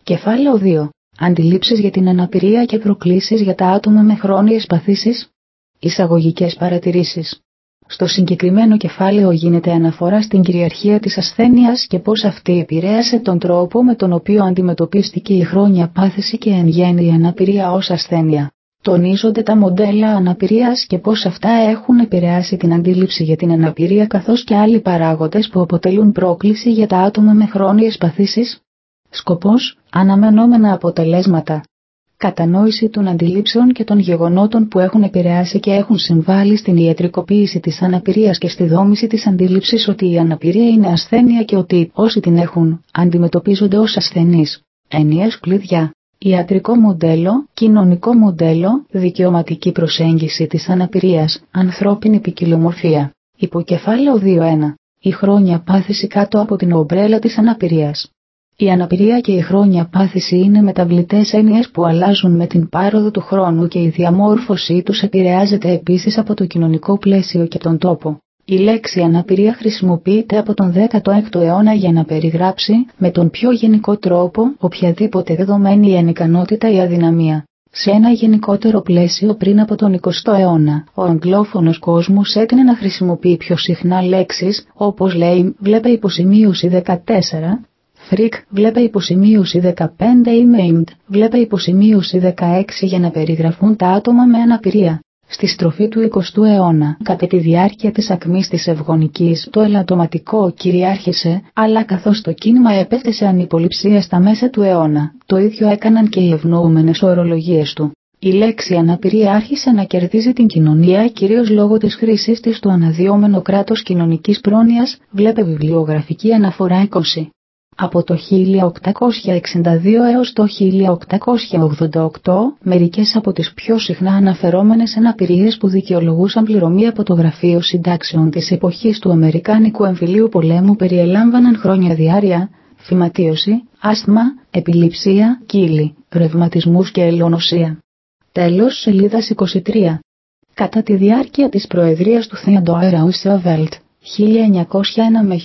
Κεφάλαιο 2. Αντιλήψεις για την αναπηρία και προκλήσεις για τα άτομα με χρόνιες παθήσεις. Εισαγωγικές παρατηρήσεις. Στο συγκεκριμένο κεφάλαιο γίνεται αναφορά στην κυριαρχία της ασθένειας και πώς αυτή επηρέασε τον τρόπο με τον οποίο αντιμετωπίστηκε η χρόνια πάθηση και εν γέννη η αναπηρία ως ασθένεια. Τονίζονται τα μοντέλα αναπηρίας και πώς αυτά έχουν επηρεάσει την αντίληψη για την αναπηρία καθώς και άλλοι παράγοντες που αποτελούν πρόκληση για τα άτομα με χρόνιες παθήσεις. Σκοπός, αναμενόμενα αποτελέσματα. Κατανόηση των αντιλήψεων και των γεγονότων που έχουν επηρεάσει και έχουν συμβάλει στην ιατρικοποίηση της αναπηρίας και στη δόμηση της αντίληψης ότι η αναπηρία είναι ασθένεια και ότι όσοι την έχουν αντιμετωπίζονται ως ασθενείς. Ενιαίες κλειδιά. Ιατρικό μοντέλο, κοινωνικό μοντέλο, δικαιωματική προσέγγιση της αναπηρίας, ανθρώπινη ποικιλομορφία. Υποκεφάλαιο 2.1. Η χρόνια πάθηση κάτω από την ομπρέλα της αναπηρίας. Η αναπηρία και η χρόνια πάθηση είναι μεταβλητές έννοιες που αλλάζουν με την πάροδο του χρόνου και η διαμόρφωσή τους επηρεάζεται επίσης από το κοινωνικό πλαίσιο και τον τόπο. Η λέξη αναπηρία χρησιμοποιείται από τον 16ο αιώνα για να περιγράψει, με τον πιο γενικό τρόπο, οποιαδήποτε δεδομένη ανικανότητα ή αδυναμία. Σε ένα γενικότερο πλαίσιο πριν από τον 20ο αιώνα, ο αγγλόφωνος κόσμος έτεινε να χρησιμοποιεί πιο συχνά λέξεις, όπως λέει, βλέπε υποσημείωση 14, freak, βλέπε υποσημείωση 15 ή maimed, βλέπε υποσημείωση 16 για να περιγραφούν τα άτομα με αναπηρία. Στη στροφή του 20ου αιώνα, κατά τη διάρκεια της ακμής της ευγονικής, το ελαττωματικό κυριάρχησε, αλλά καθώς το κίνημα έπεφτε σε ανυποληψία στα μέσα του αιώνα, το ίδιο έκαναν και οι ευνοούμενες ορολογίες του. Η λέξη αναπηρία άρχισε να κερδίζει την κοινωνία κυρίως λόγω της χρήσης της στο αναδυόμενο κράτος κοινωνικής πρόνοιας, βλέπε βιβλιογραφική αναφορά 20. Από το 1862 έως το 1888, μερικές από τις πιο συχνά αναφερόμενες αναπηρίες που δικαιολογούσαν πληρωμή από το Γραφείο Συντάξεων της εποχής του Αμερικάνικου Εμφυλίου Πολέμου περιελάμβαναν χρόνια διάρρεια, φυματίωση, άσθμα, επιληψία, κύλι, ρευματισμούς και ελαιονοσία. Τέλος σελίδας 23. Κατά τη διάρκεια της προεδρίας του Theodore Roosevelt, 1901 με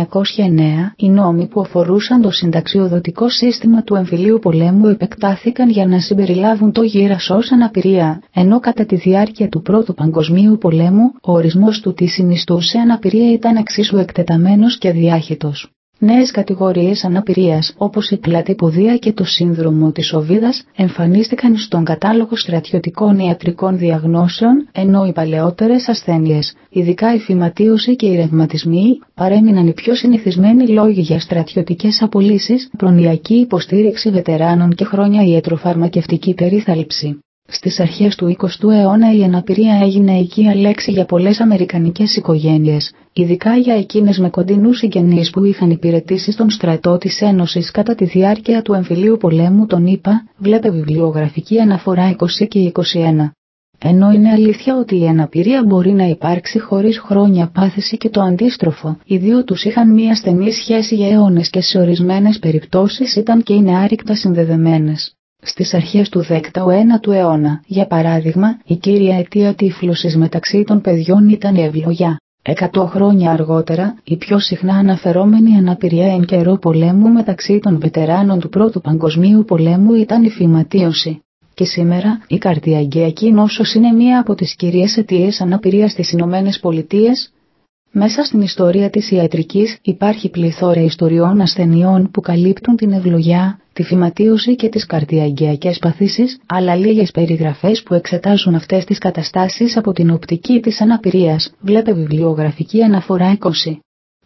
1909, οι νόμοι που αφορούσαν το συνταξιοδοτικό σύστημα του εμφυλίου πολέμου επεκτάθηκαν για να συμπεριλάβουν το γύρας ως αναπηρία, ενώ κατά τη διάρκεια του Πρώτου Παγκοσμίου Πολέμου, ο ορισμός του τι συνιστούσε αναπηρία ήταν εξίσου εκτεταμένος και διάχυτος. Νέες κατηγορίες αναπηρίας, όπως η πλατυποδία και το σύνδρομο της οβίδας, εμφανίστηκαν στον κατάλογο στρατιωτικών ιατρικών διαγνώσεων, ενώ οι παλαιότερες ασθένειες, ειδικά η φυματίωση και οι ρευματισμοί, παρέμειναν οι πιο συνηθισμένοι λόγοι για στρατιωτικές απολύσεις, προνοιακή υποστήριξη βετεράνων και χρόνια ιατροφαρμακευτική περίθαλψη. Στις αρχές του 20ου αιώνα η αναπηρία έγινε οικία λέξη για πολλές αμερικανικές οικογένειες, ειδικά για εκείνες με κοντινούς συγγενείς που είχαν υπηρετήσει στον στρατό της Ένωσης κατά τη διάρκεια του εμφυλίου πολέμου των ΗΠΑ, βλέπε βιβλιογραφική αναφορά 20 και 21. Ενώ είναι αλήθεια ότι η αναπηρία μπορεί να υπάρξει χωρίς χρόνια πάθηση και το αντίστροφο, οι δύο τους είχαν μία στενή σχέση για αιώνες και σε ορισμένες περιπτώσεις ήταν και είναι άρρηκτα συνδεδεμένες. Στις αρχές του 19ου αιώνα, για παράδειγμα, η κύρια αιτία τύφλωσης μεταξύ των παιδιών ήταν η ευλογιά. 100 χρόνια αργότερα, η πιο συχνά αναφερόμενη αναπηρία εν καιρό πολέμου μεταξύ των βετεράνων του Πρώτου Παγκοσμίου Πολέμου ήταν η φυματίωση. Και σήμερα, η καρδιαγγειακή νόσος είναι μία από τις κυρίες αιτίες αναπηρίας στις Ηνωμένες Πολιτείες. Μέσα στην ιστορία της ιατρικής υπάρχει πληθώρα ιστοριών ασθενειών που καλύπτουν την ευλογιά, τη φυματίωση και τις καρδιαγγειακές παθήσεις, αλλά λίγες περιγραφές που εξετάζουν αυτές τις καταστάσεις από την οπτική της αναπηρίας, βλέπε βιβλιογραφική αναφορά 20.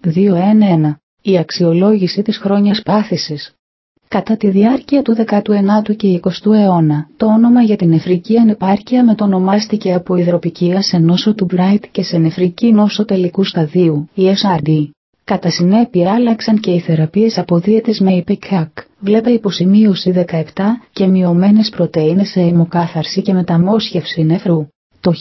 2.1.1. Η αξιολόγηση της χρόνιας πάθησης. Κατά τη διάρκεια του 19ου και 20ου αιώνα, το όνομα για την νεφρική ανεπάρκεια μετονομάστηκε από υδροπικία σε νόσο του Bright και σε νεφρική νόσο τελικού σταδίου, η SRD. Κατά συνέπεια άλλαξαν και οι θεραπείες από δίαιτες με IPCAC, βλέπε υποσημείωση 17, και μειωμένες πρωτεΐνες σε αιμοκάθαρση και μεταμόσχευση νεφρού. Το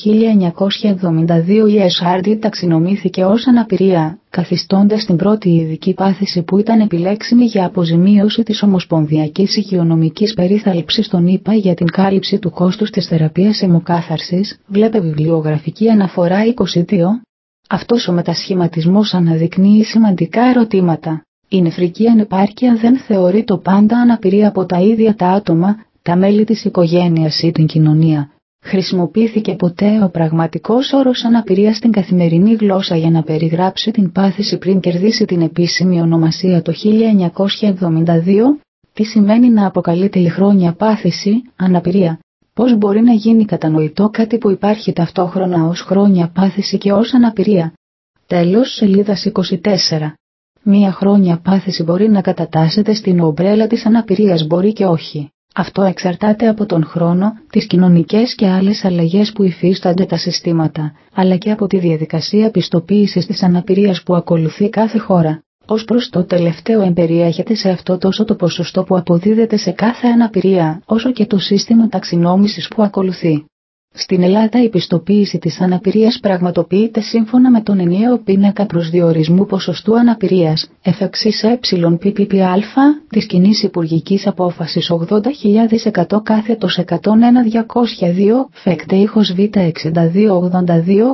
1972 η SRD ταξινομήθηκε ως αναπηρία, καθιστώντας την πρώτη ειδική πάθηση που ήταν επιλέξιμη για αποζημίωση της Ομοσπονδιακής Υγειονομικής Περίθαλψης των ΗΠΑ για την κάλυψη του κόστους της θεραπείας αιμοκάθαρσης, βλέπε βιβλιογραφική αναφορά 22. Αυτός ο μετασχηματισμός αναδεικνύει σημαντικά ερωτήματα. Η νεφρική ανεπάρκεια δεν θεωρεί το πάντα αναπηρία από τα ίδια τα άτομα, τα μέλη της οικογένειας ή την κοινωνία. Χρησιμοποιήθηκε ποτέ ο πραγματικός όρος αναπηρία στην καθημερινή γλώσσα για να περιγράψει την πάθηση πριν κερδίσει την επίσημη ονομασία το 1972? Τι σημαίνει να αποκαλείται η χρόνια πάθηση, αναπηρία? Πώς μπορεί να γίνει κατανοητό κάτι που υπάρχει ταυτόχρονα ως χρόνια πάθηση και ως αναπηρία? Τέλος σελίδας 24. Μία χρόνια πάθηση μπορεί να κατατάσσεται στην ομπρέλα της αναπηρίας, μπορεί και όχι. Αυτό εξαρτάται από τον χρόνο, τις κοινωνικές και άλλες αλλαγές που υφίστανται τα συστήματα, αλλά και από τη διαδικασία πιστοποίησης της αναπηρίας που ακολουθεί κάθε χώρα. Ως προς το τελευταίο εμπεριέχεται σε αυτό τόσο το ποσοστό που αποδίδεται σε κάθε αναπηρία, όσο και το σύστημα ταξινόμησης που ακολουθεί. Στην Ελλάδα η πιστοποίηση της αναπηρίας πραγματοποιείται σύμφωνα με τον ενιαίο πίνακα προσδιορισμού ποσοστού αναπηρίας, εφ' ΕΠΠΑ, της κοινής υπουργικής απόφασης 80.100 κάθετος 101.202, φεκτε ήχος Β 6282,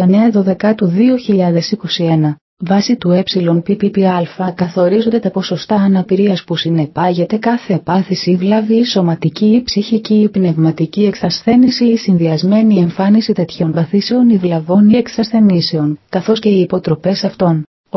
29/12/2021. Βάσει του ΕΠΠΑ καθορίζονται τα ποσοστά αναπηρίας που συνεπάγεται κάθε πάθηση ή βλάβη ή σωματική ή ψυχική ή πνευματική εξασθένηση ή συνδυασμένη εμφάνιση τέτοιων παθήσεων ή βλαβών ή εξασθενήσεων, καθώς και οι υποτροπές αυτών. Ο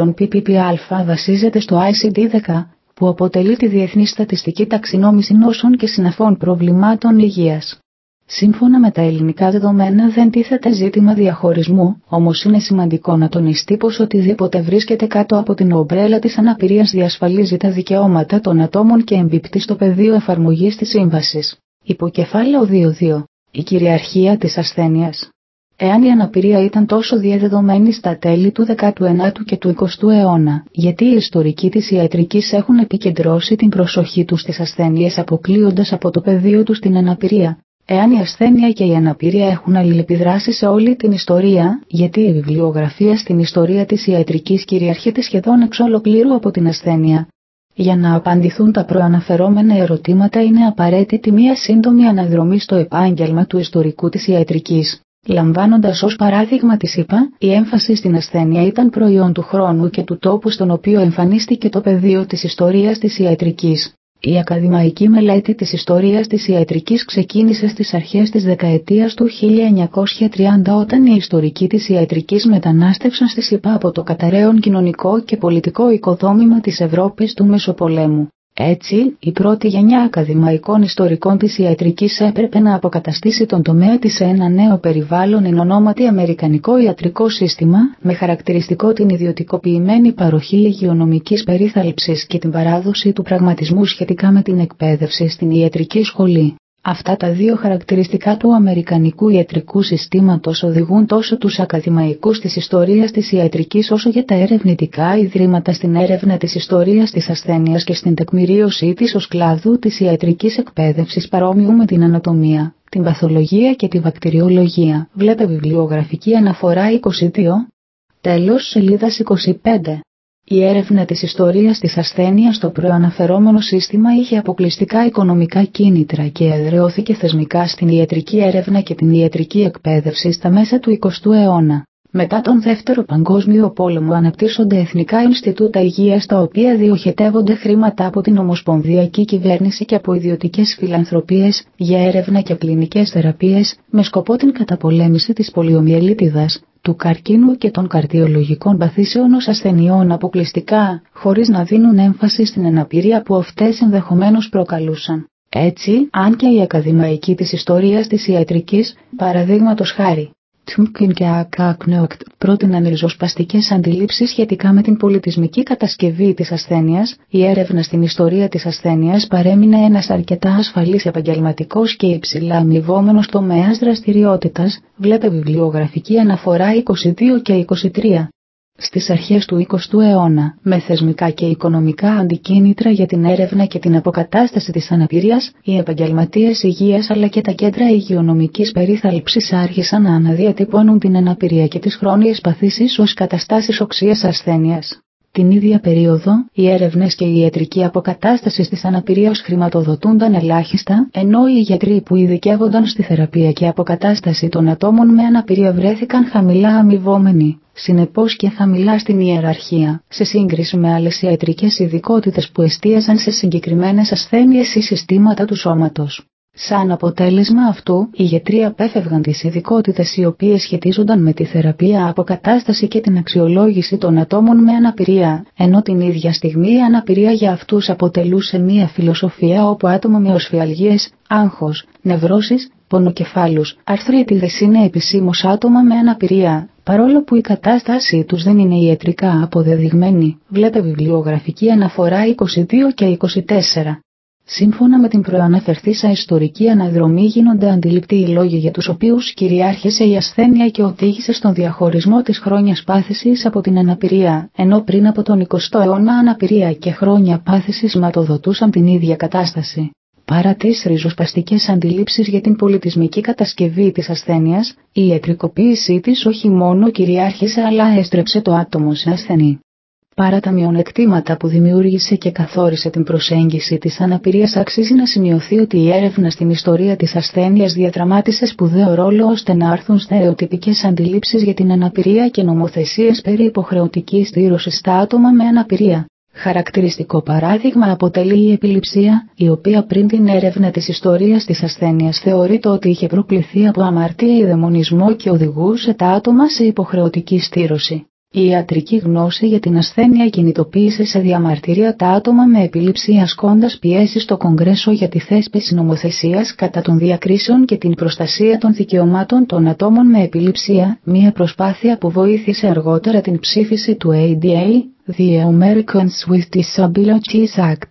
ΕΠΠΑ βασίζεται στο ICD-10, που αποτελεί τη Διεθνή Στατιστική Ταξινόμηση Νόσων και Συναφών Προβλημάτων Υγείας. Σύμφωνα με τα ελληνικά δεδομένα δεν τίθεται ζήτημα διαχωρισμού, όμως είναι σημαντικό να τονιστεί πως οτιδήποτε βρίσκεται κάτω από την ομπρέλα της αναπηρίας διασφαλίζει τα δικαιώματα των ατόμων και εμπίπτει στο πεδίο εφαρμογής της σύμβασης. Υποκεφάλαιο 2.2. Η κυριαρχία της ασθένειας. Εάν η αναπηρία ήταν τόσο διαδεδομένη στα τέλη του 19ου και του 20ου αιώνα, γιατί οι ιστορικοί της ιατρικής έχουν επικεντρώσει την προσοχή τους στις ασθένειες αποκλείοντας από το πεδίο τους την αναπηρία? Εάν η ασθένεια και η αναπηρία έχουν αλληλεπιδράσει σε όλη την ιστορία, γιατί η βιβλιογραφία στην ιστορία της ιατρικής κυριαρχείται σχεδόν εξ ολοκλήρου από την ασθένεια? Για να απαντηθούν τα προαναφερόμενα ερωτήματα είναι απαραίτητη μία σύντομη αναδρομή στο επάγγελμα του ιστορικού της ιατρικής. Λαμβάνοντας ως παράδειγμα τη ΣΥΠΑ, η έμφαση στην ασθένεια ήταν προϊόν του χρόνου και του τόπου στον οποίο εμφανίστηκε το πεδίο της ιστορίας της ιατρικής. Η ακαδημαϊκή μελέτη της ιστορίας της ιατρικής ξεκίνησε στις αρχές της δεκαετίας του 1930 όταν οι ιστορικοί της ιατρικής μετανάστευσαν στη ΣΥΠΑ από το καταραίον κοινωνικό και πολιτικό οικοδόμημα της Ευρώπης του Μεσοπολέμου. Έτσι, η πρώτη γενιά ακαδημαϊκών ιστορικών της ιατρικής έπρεπε να αποκαταστήσει τον τομέα της σε ένα νέο περιβάλλον εν ονόματι Αμερικανικό Ιατρικό Σύστημα, με χαρακτηριστικό την ιδιωτικοποιημένη παροχή υγειονομικής περίθαλψης και την παράδοση του πραγματισμού σχετικά με την εκπαίδευση στην ιατρική σχολή. Αυτά τα δύο χαρακτηριστικά του Αμερικανικού ιατρικού συστήματος οδηγούν τόσο τους ακαδημαϊκούς της ιστορίας της ιατρικής όσο και τα ερευνητικά ιδρύματα στην έρευνα της ιστορίας της ασθένειας και στην τεκμηρίωσή της ως κλάδου της ιατρικής εκπαίδευσης παρόμοιου με την ανατομία, την παθολογία και τη βακτηριολογία. Βλέπε βιβλιογραφική αναφορά 22. Τέλος σελίδας 25. Η έρευνα της ιστορίας της ασθένειας στο προαναφερόμενο σύστημα είχε αποκλειστικά οικονομικά κίνητρα και εδραιώθηκε θεσμικά στην ιατρική έρευνα και την ιατρική εκπαίδευση στα μέσα του 20ου αιώνα. Μετά τον Δεύτερο Παγκόσμιο Πόλεμο αναπτύσσονται εθνικά Ινστιτούτα Υγείας τα οποία διοχετεύονται χρήματα από την Ομοσπονδιακή Κυβέρνηση και από ιδιωτικές φιλανθρωπίες για έρευνα και κλινικές θεραπείες με σκοπό την καταπολέμηση της πολιομιελίτιδας, του καρκίνου και των καρδιολογικών παθήσεων ως ασθενειών αποκλειστικά, χωρίς να δίνουν έμφαση στην αναπηρία που αυτές ενδεχομένως προκαλούσαν. Έτσι, αν και οι ακαδημαϊκοί της ιστορίας της ιατρικής, παραδείγματος χάρη, Τμκιν και Ακάκνεοκτ πρότειναν ριζοσπαστικές αντιλήψεις σχετικά με την πολιτισμική κατασκευή της ασθένειας, η έρευνα στην ιστορία της ασθένειας παρέμεινε ένας αρκετά ασφαλής επαγγελματικός και υψηλά αμοιβόμενος τομέας δραστηριότητας, βλέπε βιβλιογραφική αναφορά 22 και 23. Στις αρχές του 20ου αιώνα, με θεσμικά και οικονομικά αντικίνητρα για την έρευνα και την αποκατάσταση της αναπηρίας, οι επαγγελματίες υγείας αλλά και τα κέντρα υγειονομικής περίθαλψης άρχισαν να αναδιατυπώνουν την αναπηρία και τις χρόνιες παθήσεις ως καταστάσεις οξείας ασθένειας. Την ίδια περίοδο, οι έρευνες και η ιατρική αποκατάσταση της αναπηρίας χρηματοδοτούνταν ελάχιστα, ενώ οι γιατροί που ειδικεύονταν στη θεραπεία και αποκατάσταση των ατόμων με αναπηρία βρέθηκαν χαμηλά αμοιβόμενοι, συνεπώς και χαμηλά στην ιεραρχία, σε σύγκριση με άλλες ιατρικές ειδικότητες που εστίαζαν σε συγκεκριμένες ασθένειες ή συστήματα του σώματος. Σαν αποτέλεσμα αυτού, οι γιατροί απέφευγαν τις ειδικότητες οι οποίες σχετίζονταν με τη θεραπεία, αποκατάσταση και την αξιολόγηση των ατόμων με αναπηρία, ενώ την ίδια στιγμή η αναπηρία για αυτούς αποτελούσε μία φιλοσοφία όπου άτομα με οσφιαλγίες, άγχος, νευρώσεις, πονοκεφάλους, αρθρίτιδες είναι επισήμως άτομα με αναπηρία, παρόλο που η κατάστασή τους δεν είναι ιατρικά αποδεδειγμένη. Βλέπε βιβλιογραφική αναφορά 22 και 24. Σύμφωνα με την προαναφερθήσα ιστορική αναδρομή γίνονται αντιληπτοί οι λόγοι για τους οποίους κυριάρχησε η ασθένεια και οδήγησε στον διαχωρισμό της χρόνιας πάθησης από την αναπηρία, ενώ πριν από τον 20ο αιώνα αναπηρία και χρόνια πάθησης σηματοδοτούσαν την ίδια κατάσταση. Παρά τις ριζοσπαστικές αντιλήψεις για την πολιτισμική κατασκευή της ασθένειας, η ιατρικοποίησή της όχι μόνο κυριάρχησε αλλά έστρεψε το άτομο σε ασθενή. Παρά τα μειονεκτήματα που δημιούργησε και καθόρισε την προσέγγιση της αναπηρίας, αξίζει να σημειωθεί ότι η έρευνα στην ιστορία της ασθένειας διαδραμάτισε σπουδαίο ρόλο ώστε να άρθουν στερεοτυπικές αντιλήψεις για την αναπηρία και νομοθεσίες περί υποχρεωτικής στήρωσης στα άτομα με αναπηρία. Χαρακτηριστικό παράδειγμα αποτελεί η επιληψία, η οποία πριν την έρευνα της ιστορίας της ασθένειας θεωρείται ότι είχε προκληθεί από αμαρτία ή δαιμονισμό και οδηγούσε τα άτομα σε υποχρεωτική στήρωση. Η ιατρική γνώση για την ασθένεια κινητοποίησε σε διαμαρτυρία τα άτομα με επιληψία ασκώντας πιέσεις στο Κογκρέσο για τη θέσπιση νομοθεσίας κατά των διακρίσεων και την προστασία των δικαιωμάτων των ατόμων με επιληψία, μια προσπάθεια που βοήθησε αργότερα την ψήφιση του ADA, The Americans with Disabilities Act,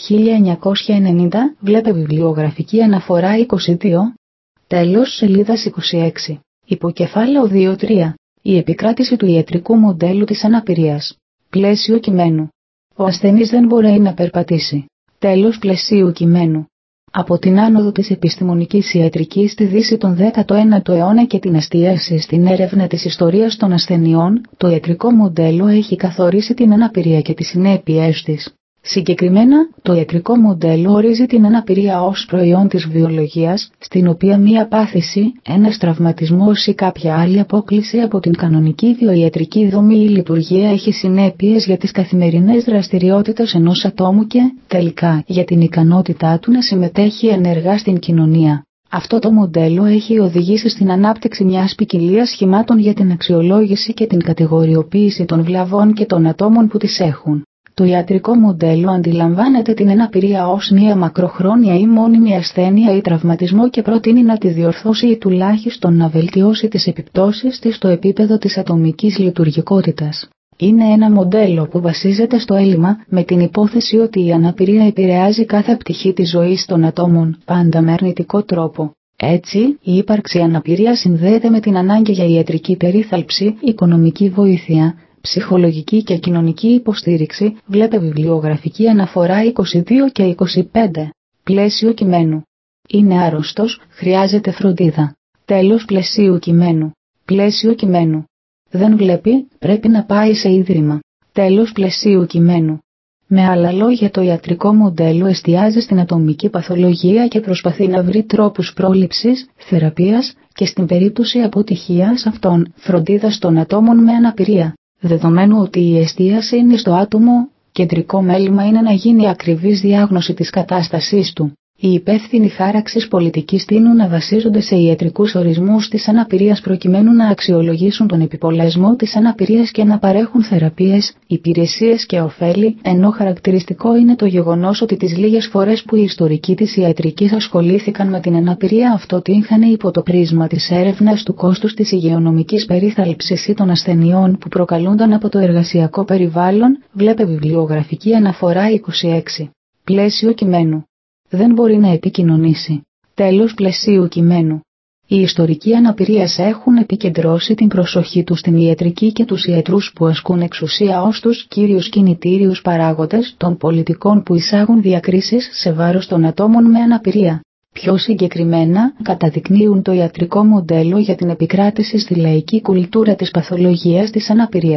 1990, βλέπε βιβλιογραφική αναφορά 22. Τέλος σελίδας 26. Υποκεφάλαιο 2-3. Η επικράτηση του ιατρικού μοντέλου της αναπηρίας. Πλαίσιο κειμένου. Ο ασθενής δεν μπορεί να περπατήσει. Τέλος πλαισίου κειμένου. Από την άνοδο της επιστημονικής ιατρικής στη Δύση τον 19ο αιώνα και την εστίαση στην έρευνα της ιστορίας των ασθενειών, το ιατρικό μοντέλο έχει καθορίσει την αναπηρία και τις συνέπειές της. Συγκεκριμένα, το ιατρικό μοντέλο ορίζει την αναπηρία ως προϊόν της βιολογίας, στην οποία μία πάθηση, ένας τραυματισμός ή κάποια άλλη απόκλιση από την κανονική βιοιατρική δομή ή λειτουργία έχει συνέπειες για τις καθημερινές δραστηριότητες ενός ατόμου και, τελικά, για την ικανότητά του να συμμετέχει ενεργά στην κοινωνία. Αυτό το μοντέλο έχει οδηγήσει στην ανάπτυξη μιας ποικιλίας σχημάτων για την αξιολόγηση και την κατηγοριοποίηση των βλαβών και των ατόμων που τις έχουν. Το ιατρικό μοντέλο αντιλαμβάνεται την αναπηρία ως μια μακροχρόνια ή μόνιμη ασθένεια ή τραυματισμό και προτείνει να τη διορθώσει ή τουλάχιστον να βελτιώσει τις επιπτώσεις της στο επίπεδο της ατομικής λειτουργικότητας. Είναι ένα μοντέλο που βασίζεται στο έλλειμμα, με την υπόθεση ότι η αναπηρία επηρεάζει κάθε πτυχή της ζωής των ατόμων, πάντα με αρνητικό τρόπο. Έτσι, η ύπαρξη αναπηρίας συνδέεται με την ανάγκη για ιατρική περίθαλψη, οικονομική βοήθεια, ψυχολογική και κοινωνική υποστήριξη, βλέπε βιβλιογραφική αναφορά 22 και 25. Πλαίσιο κειμένου. Είναι άρρωστος, χρειάζεται φροντίδα. Τέλος πλαισίου κειμένου. Πλαίσιο κειμένου. Δεν βλέπει, πρέπει να πάει σε ίδρυμα. Τέλος πλαισίου κειμένου. Με άλλα λόγια, το ιατρικό μοντέλο εστιάζει στην ατομική παθολογία και προσπαθεί να βρει τρόπους πρόληψης, θεραπείας και στην περίπτωση αποτυχίας αυτών, φροντίδας των ατόμων με αναπηρία. Δεδομένου ότι η εστίαση είναι στο άτομο, κεντρικό μέλημα είναι να γίνει ακριβής διάγνωση της κατάστασής του. Οι υπεύθυνοι χάραξης πολιτικής τείνουν να βασίζονται σε ιατρικούς ορισμούς της αναπηρίας προκειμένου να αξιολογήσουν τον επιπολεσμό της αναπηρίας και να παρέχουν θεραπείες, υπηρεσίες και ωφέλη, ενώ χαρακτηριστικό είναι το γεγονός ότι τις λίγες φορές που οι ιστορικοί της ιατρικής ασχολήθηκαν με την αναπηρία αυτοτύχαν υπό το πρίσμα της έρευνας του κόστους της υγειονομικής περίθαλψης ή των ασθενειών που προκαλούνταν από το εργασιακό περιβάλλον, βλέπε βιβλιογραφική αναφορά 26. Πλαίσιο κειμένου. Δεν μπορεί να επικοινωνήσει. Τέλος πλαισίου κειμένου. Οι ιστορικοί αναπηρίας έχουν επικεντρώσει την προσοχή τους στην ιατρική και τους ιατρούς που ασκούν εξουσία ως τους κύριους κινητήριους παράγοντες των πολιτικών που εισάγουν διακρίσεις σε βάρος των ατόμων με αναπηρία. Πιο συγκεκριμένα, καταδεικνύουν το ιατρικό μοντέλο για την επικράτηση στη λαϊκή κουλτούρα της παθολογίας της αναπηρίας.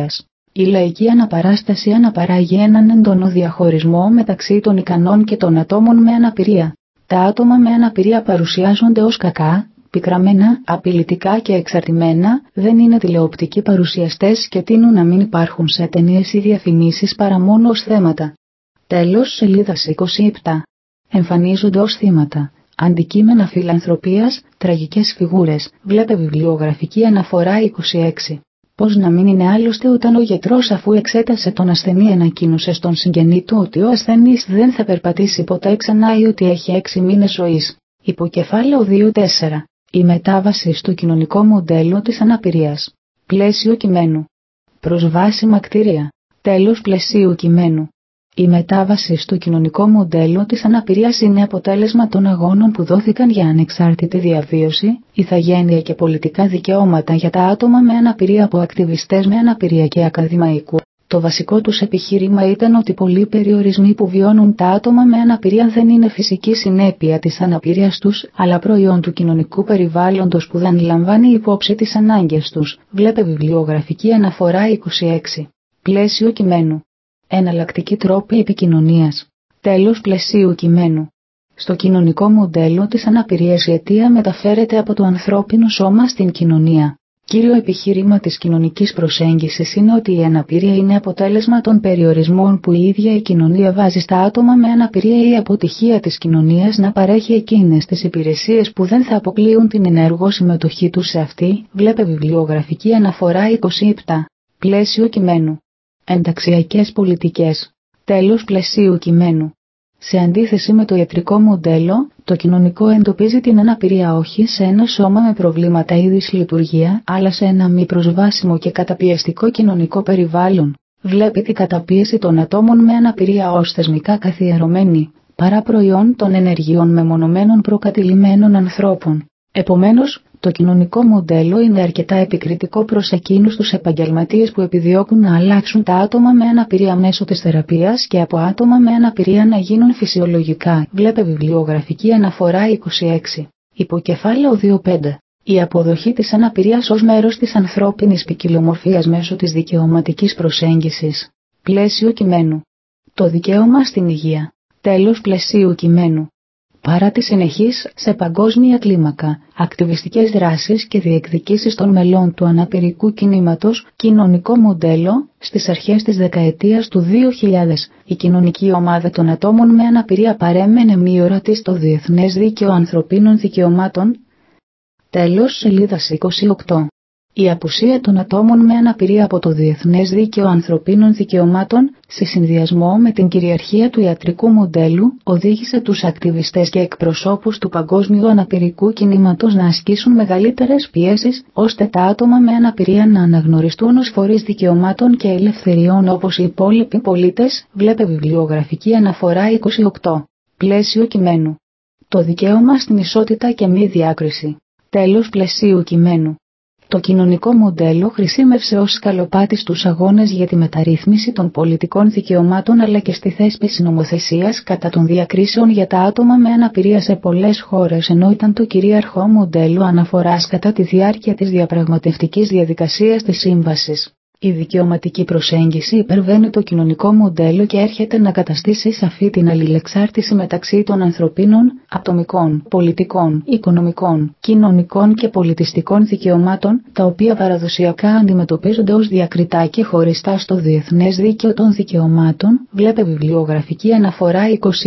Η λαϊκή αναπαράσταση αναπαράγει έναν έντονο διαχωρισμό μεταξύ των ικανών και των ατόμων με αναπηρία. Τα άτομα με αναπηρία παρουσιάζονται ως κακά, πικραμένα, απειλητικά και εξαρτημένα, δεν είναι τηλεοπτικοί παρουσιαστές και τείνουν να μην υπάρχουν σε ταινίες ή διαφημίσεις παρά μόνο ως θέματα. Τέλος, σελίδας 27. Εμφανίζονται ως θύματα, αντικείμενα φιλανθρωπίας, τραγικές φιγούρες, βλέπε βιβλιογραφική αναφορά 26. Πώς να μην είναι άλλωστε όταν ο γιατρός, αφού εξέτασε τον ασθενή, ανακοίνωσε στον συγγενή του ότι ο ασθενής δεν θα περπατήσει ποτέ ξανά ή ότι έχει 6 μήνες ζωής. Υποκεφάλαιο 2.4. Η μετάβαση στο κοινωνικό μοντέλο της αναπηρίας. Πλαίσιο κειμένου. Προσβάσιμα κτίρια. Τέλος πλαισίου κειμένου. Η μετάβαση στο κοινωνικό μοντέλο της αναπηρίας είναι αποτέλεσμα των αγώνων που δόθηκαν για ανεξάρτητη διαβίωση, ηθαγένεια και πολιτικά δικαιώματα για τα άτομα με αναπηρία από ακτιβιστές με αναπηρία και ακαδημαϊκού. Το βασικό τους επιχείρημα ήταν ότι πολλοί περιορισμοί που βιώνουν τα άτομα με αναπηρία δεν είναι φυσική συνέπεια της αναπηρίας τους, αλλά προϊόν του κοινωνικού περιβάλλοντος που δεν λαμβάνει υπόψη τις ανάγκες τους. Βλέπε βιβλιογραφική αναφορά 26. Πλαίσιο κειμένου. Εναλλακτική τρόποι επικοινωνίας. Τέλος πλαισίου κειμένου. Στο κοινωνικό μοντέλο της αναπηρίας η αιτία μεταφέρεται από το ανθρώπινο σώμα στην κοινωνία. Κύριο επιχείρημα της κοινωνικής προσέγγισης είναι ότι η αναπηρία είναι αποτέλεσμα των περιορισμών που η ίδια η κοινωνία βάζει στα άτομα με αναπηρία ή η αποτυχία της κοινωνίας να παρέχει εκείνες τις υπηρεσίες που δεν θα αποκλείουν την ενεργό συμμετοχή τους σε αυτή. Βλέπε βιβλιογραφική αναφορά 27. Πλαίσιο κειμένου. Ενταξιακές πολιτικές. Τέλος πλαισίου κειμένου. Σε αντίθεση με το ιατρικό μοντέλο, το κοινωνικό εντοπίζει την αναπηρία όχι σε ένα σώμα με προβλήματα ή δυσλειτουργία, αλλά σε ένα μη προσβάσιμο και καταπιεστικό κοινωνικό περιβάλλον. Βλέπει την καταπίεση των ατόμων με αναπηρία ως θεσμικά καθιερωμένη, παρά προϊόν των ενεργειών μεμονωμένων προκατηλημένων ανθρώπων. Επομένως, το κοινωνικό μοντέλο είναι αρκετά επικριτικό προς εκείνους τους επαγγελματίες που επιδιώκουν να αλλάξουν τα άτομα με αναπηρία μέσω της θεραπείας και από άτομα με αναπηρία να γίνουν φυσιολογικά. Βλέπε βιβλιογραφική αναφορά 26. Υποκεφάλαιο 2.5. Η αποδοχή της αναπηρίας ως μέρος της ανθρώπινης ποικιλομορφίας μέσω της δικαιωματικής προσέγγισης. Πλαίσιο κειμένου. Το δικαίωμα στην υγεία. Τέλος πλαισίου κειμένου. Παρά τις συνεχείς, σε παγκόσμια κλίμακα, ακτιβιστικές δράσεις και διεκδικήσεις των μελών του αναπηρικού κινήματος, κοινωνικό μοντέλο, στις αρχές της δεκαετίας του 2000, η κοινωνική ομάδα των ατόμων με αναπηρία παρέμενε μη ορατή στο Διεθνές Δίκαιο Ανθρωπίνων Δικαιωμάτων. Τέλος σελίδας 28. Η απουσία των ατόμων με αναπηρία από το Διεθνές Δίκαιο Ανθρωπίνων Δικαιωμάτων, σε συνδυασμό με την κυριαρχία του ιατρικού μοντέλου, οδήγησε τους ακτιβιστές και εκπροσώπους του παγκόσμιου αναπηρικού κινήματος να ασκήσουν μεγαλύτερες πιέσεις, ώστε τα άτομα με αναπηρία να αναγνωριστούν ως φορείς δικαιωμάτων και ελευθεριών όπως οι υπόλοιποι πολίτες. Βλέπε βιβλιογραφική αναφορά 28. Πλαίσιο κειμένου. Το δικαίωμα στην ισότητα και μη διάκριση. Τέλος πλαισίου κειμένου. Το κοινωνικό μοντέλο χρησιμεύσε ως σκαλοπάτι στους αγώνες για τη μεταρρύθμιση των πολιτικών δικαιωμάτων αλλά και στη θέσπιση νομοθεσίας κατά των διακρίσεων για τα άτομα με αναπηρία σε πολλές χώρες, ενώ ήταν το κυρίαρχο μοντέλο αναφοράς κατά τη διάρκεια της διαπραγματευτικής διαδικασίας της σύμβασης. Η δικαιωματική προσέγγιση υπερβαίνει το κοινωνικό μοντέλο και έρχεται να καταστήσει σαφή την αλληλεξάρτηση μεταξύ των ανθρωπίνων, ατομικών, πολιτικών, οικονομικών, κοινωνικών και πολιτιστικών δικαιωμάτων, τα οποία παραδοσιακά αντιμετωπίζονται ως διακριτά και χωριστά στο Διεθνές Δίκαιο των Δικαιωμάτων. Βλέπε βιβλιογραφική αναφορά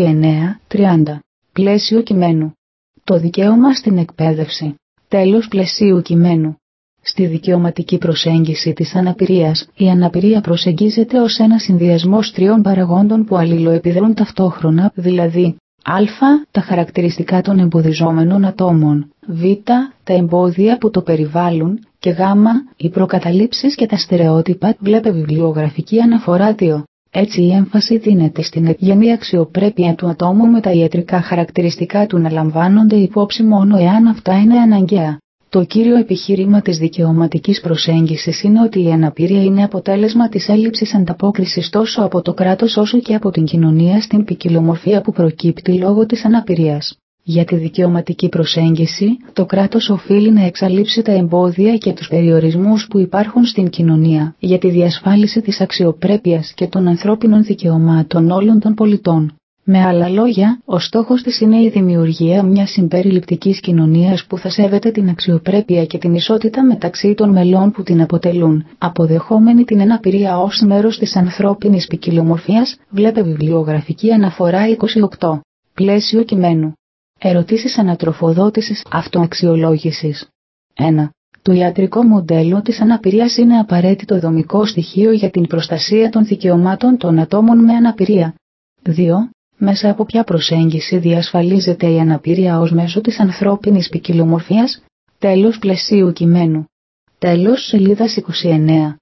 29-30. Πλαίσιο κειμένου. Το δικαίωμα στην εκπαίδευση. Τέλος πλαισίου κειμένου. Στη δικαιωματική προσέγγιση της αναπηρίας, η αναπηρία προσεγγίζεται ως ένα συνδυασμός τριών παραγόντων που αλληλοεπιδρούν ταυτόχρονα, δηλαδή α. τα χαρακτηριστικά των εμποδιζόμενων ατόμων, β. τα εμπόδια που το περιβάλλουν και γ. οι προκαταλήψεις και τα στερεότυπα. Βλέπε βιβλιογραφική αναφορά 2. Έτσι η έμφαση δίνεται στην ευγενή αξιοπρέπεια του ατόμου με τα ιατρικά χαρακτηριστικά του να λαμβάνονται υπόψη μόνο εάν αυτά είναι αναγκαία. Το κύριο επιχείρημα της δικαιωματικής προσέγγισης είναι ότι η αναπηρία είναι αποτέλεσμα της έλλειψης ανταπόκρισης τόσο από το κράτος όσο και από την κοινωνία στην ποικιλομορφία που προκύπτει λόγω της αναπηρίας. Για τη δικαιωματική προσέγγιση, το κράτος οφείλει να εξαλείψει τα εμπόδια και τους περιορισμούς που υπάρχουν στην κοινωνία για τη διασφάλιση της αξιοπρέπειας και των ανθρώπινων δικαιωμάτων όλων των πολιτών. Με άλλα λόγια, ο στόχος της είναι η δημιουργία μιας συμπεριληπτικής κοινωνίας που θα σέβεται την αξιοπρέπεια και την ισότητα μεταξύ των μελών που την αποτελούν, αποδεχόμενη την αναπηρία ως μέρος της ανθρώπινης ποικιλομορφίας, βλέπε βιβλιογραφική αναφορά 28. Πλαίσιο κειμένου. Ερωτήσεις ανατροφοδότησης αυτοαξιολόγησης. 1. Το ιατρικό μοντέλο της αναπηρίας είναι απαραίτητο δομικό στοιχείο για την προστασία των δικαιωμάτων των ατόμων με αναπηρία. 2. Μέσα από ποια προσέγγιση διασφαλίζεται η αναπηρία ως μέσο της ανθρώπινης ποικιλομορφίας. Τέλος πλαισίου κειμένου. Τέλος σελίδας 29.